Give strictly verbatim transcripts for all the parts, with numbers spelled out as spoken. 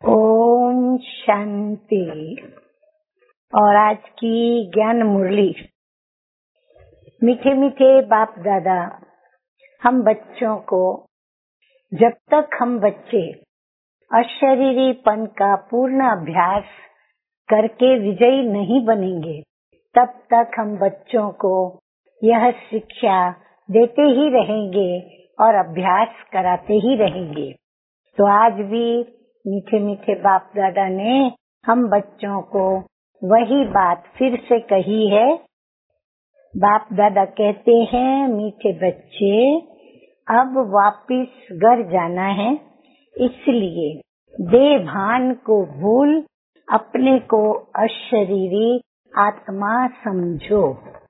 ओम शांति। और आज की ज्ञान मुरली। मीठे मीठे बाप दादा, हम बच्चों को जब तक हम बच्चे अशरीरीपन का पूर्ण अभ्यास करके विजयी नहीं बनेंगे, तब तक हम बच्चों को यह शिक्षा देते ही रहेंगे और अभ्यास कराते ही रहेंगे। तो आज भी मीठे मीठे बाप दादा ने हम बच्चों को वही बात फिर से कही है। बाप दादा कहते हैं, मीठे बच्चे, अब वापिस घर जाना है, इसलिए देह भान को भूल अपने को अशरीरी आत्मा समझो,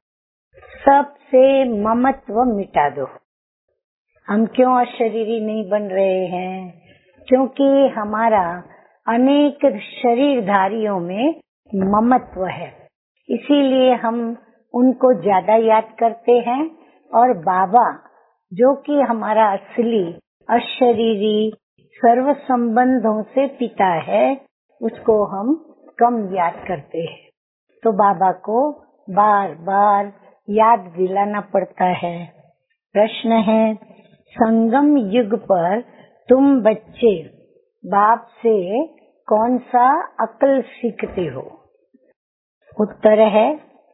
सबसे ममत्व मिटा दो। हम क्यों अशरीरी नहीं बन रहे हैं? क्योंकि हमारा अनेक शरीरधारियों में ममत्व है, इसीलिए हम उनको ज्यादा याद करते हैं। और बाबा जो कि हमारा असली अशरीरी सर्व संबंधों से पिता है, उसको हम कम याद करते हैं। तो बाबा को बार बार याद दिलाना पड़ता है। प्रश्न है, संगम युग पर तुम बच्चे बाप से कौन सा अक्ल सीखते हो? उत्तर है,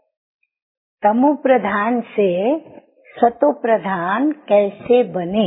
तमो प्रधान से सतो प्रधान कैसे बने,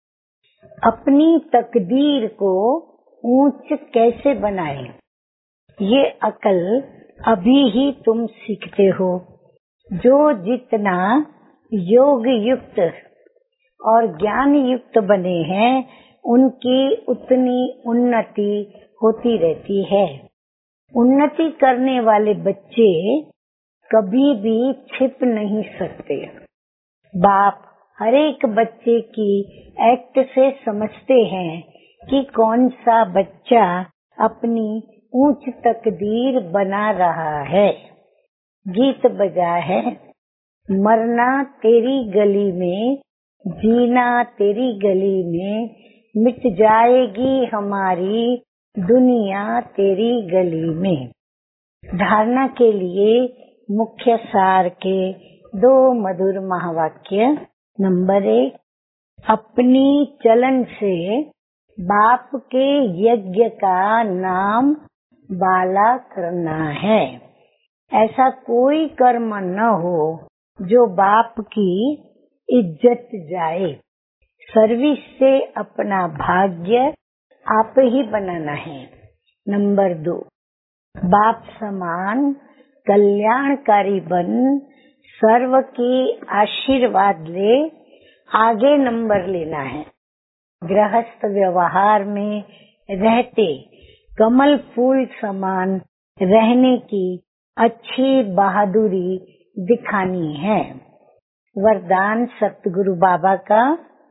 अपनी तकदीर को ऊंच कैसे बनाए, ये अक्ल अभी ही तुम सीखते हो। जो जितना योग युक्त और ज्ञान युक्त बने हैं, उनकी उतनी उन्नति होती रहती है। उन्नति करने वाले बच्चे कभी भी छिप नहीं सकते। बाप हर एक बच्चे की एक्ट से समझते हैं कि कौन सा बच्चा अपनी ऊंच तकदीर बना रहा है। गीत बजा है, मरना तेरी गली में, जीना तेरी गली में, मिट जाएगी हमारी दुनिया तेरी गली में। धारणा के लिए मुख्य सार के दो मधुर महावाक्य। नंबर एक, अपनी चलन से बाप के यज्ञ का नाम बाला करना है। ऐसा कोई कर्म न हो जो बाप की इज्जत जाए। सर्विस से अपना भाग्य आप ही बनाना है। नंबर दो, बाप समान कल्याणकारी बन सर्व की आशीर्वाद ले आगे नंबर लेना है। गृहस्थ व्यवहार में रहते कमल फूल समान रहने की अच्छी बहादुरी दिखानी है। वरदान सतगुरु बाबा का,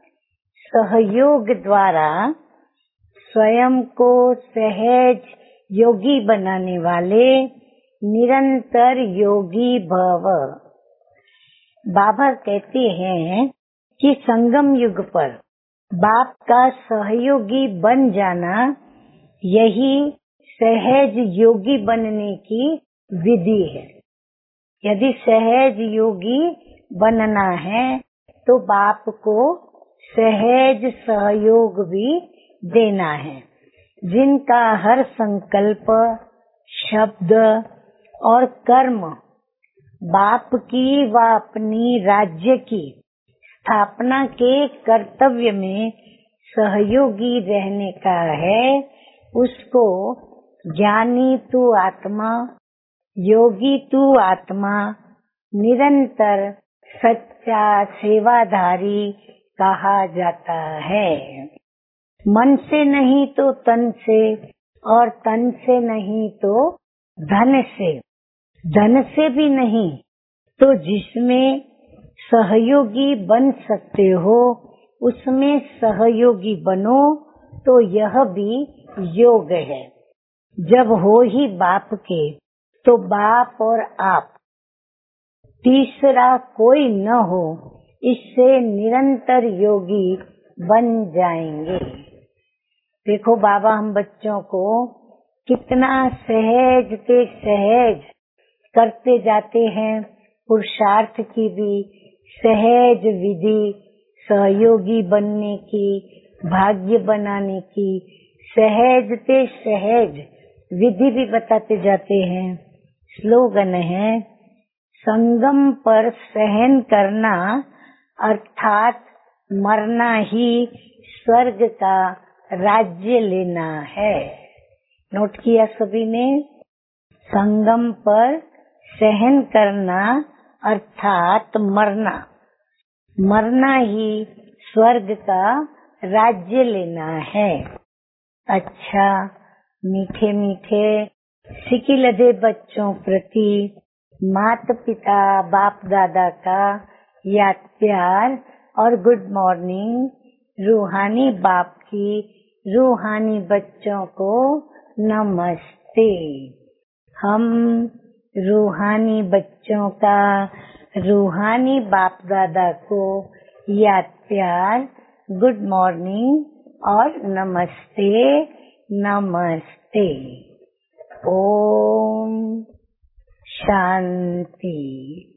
सहयोग द्वारा स्वयं को सहज योगी बनाने वाले निरंतर योगी भव। बाबा कहते हैं कि संगम युग पर बाप का सहयोगी बन जाना, यही सहज योगी बनने की विधि है। यदि सहज योगी बनना है तो बाप को सहज सहयोग भी देना है। जिनका हर संकल्प, शब्द और कर्म बाप की व अपनी राज्य की स्थापना के कर्तव्य में सहयोगी रहने का है, उसको ज्ञानी तू आत्मा, योगी तू आत्मा, निरंतर सच्चा सेवाधारी कहा जाता है। मन से नहीं तो तन से, और तन से नहीं तो धन से, धन से भी नहीं तो जिसमें सहयोगी बन सकते हो उसमें सहयोगी बनो, तो यह भी योग है। जब हो ही बाप के, तो बाप और आप, तीसरा कोई न हो, इससे निरंतर योगी बन जाएंगे। देखो बाबा हम बच्चों को कितना सहज ते सहज करते जाते हैं, पुरुषार्थ की भी सहज विधि, सहयोगी बनने की, भाग्य बनाने की सहज ते सहज विधि भी बताते जाते हैं। स्लोगन है, संगम पर सहन करना अर्थात मरना ही स्वर्ग का राज्य लेना है। नोट किया सभी ने? संगम पर सहन करना अर्थात मरना, मरना ही स्वर्ग का राज्य लेना है। अच्छा, मीठे मीठे सिकिलधे बच्चों प्रति माता पिता बाप दादा का याद प्यार और गुड मॉर्निंग। रूहानी बाप की रूहानी बच्चों को नमस्ते। हम रूहानी बच्चों का रूहानी बाप दादा को याद प्यार, गुड मॉर्निंग और नमस्ते नमस्ते। ओम शांति।